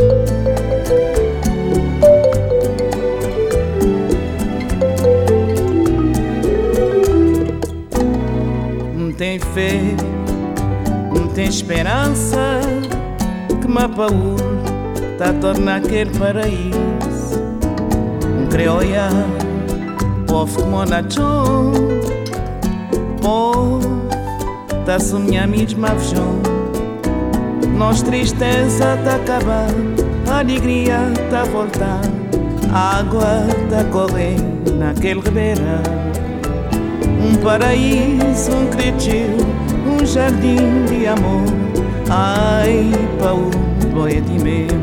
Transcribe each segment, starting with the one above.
Tem fé, tem esperança que Mapaú tá torna aquele paraíso. Querer olhar povo como Nachon, povo tá sonhando mesmo a vejão. Nós tristeza tá acabando, a alegria tá voltando, a água tá correndo naquele ribeirão. Paraíso, cretil, jardim de amor. Ai, Paú, boia de mel.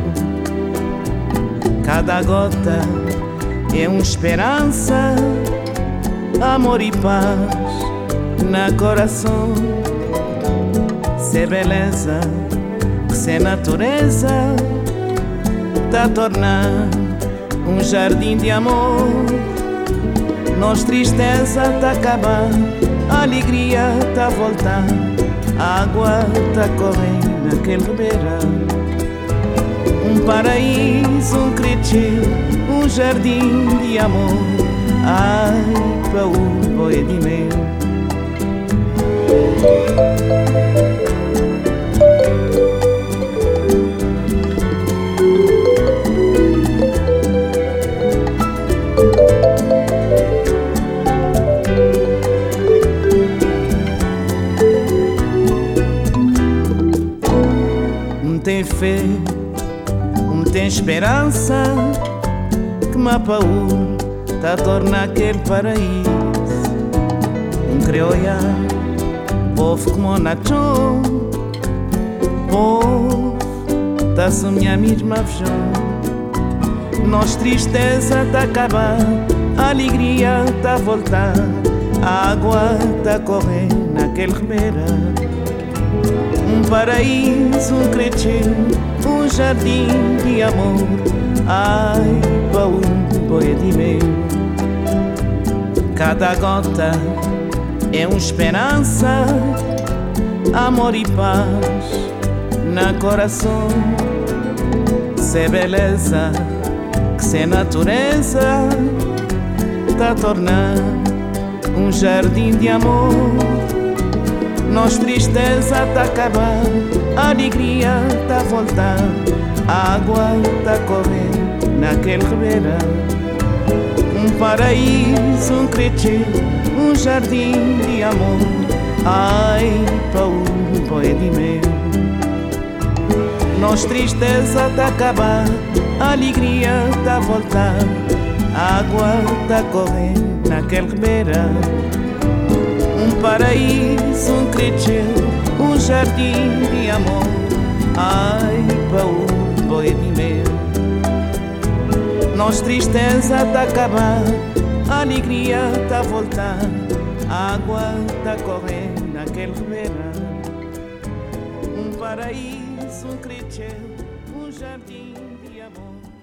Cada gota é uma esperança, amor e paz na coração. Se beleza, se natureza, tá tornando jardim de amor. Nós tristeza tá acabando, a alegria tá voltando, a água tá correndo naquele ribeirão. Paraíso, cretil, jardim de amor. Ai, Paú, boia de mel. Tem fé, tem esperança que Mapaú tá torna aquele paraíso. Querer olhar povo como Nachon, povo tá sonhando mesmo a vejão. Nós tristeza tá acabando, a alegria tá voltando, a água tá correndo naquele ribeirão. Paraíso, cretil, jardim de amor. Ai, Paú, boia de mel. Cada gota é uma esperança, amor e paz na coração. Se beleza, que se natureza, tá tornando jardim de amor. Nós tristeza tá acabando, a alegria tá voltando, a água tá correndo naquele ribeirão. Paraíso, cretil, jardim de amor. Ai, Paú, boia de mel. Nós tristeza tá acabando, a alegria tá voltando, a água tá correndo naquele ribeirão. Paraíso, cretil, jardim de amor. Ai, Paú, boia de mel. Nós tristeza tá acabando, a alegria tá voltando, a água tá correndo naquele ribeirão. Paraíso, cretil, jardim de amor.